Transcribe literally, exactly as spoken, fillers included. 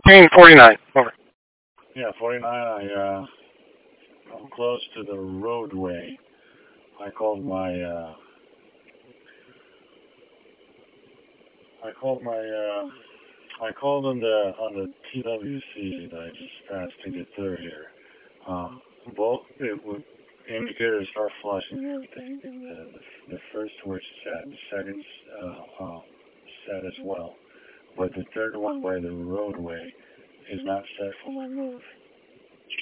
Main forty-nine. Over. Yeah, forty-nine, I, uh, I'm close to the roadway. I called my, uh, I called my, uh, I called on the, on the T W C that I just passed to get through here. Um, both, it would, indicators start flashing and everything. And the, the, the first were set, the second, uh, um, set as well. But the third one, where the roadway, is not set for my move.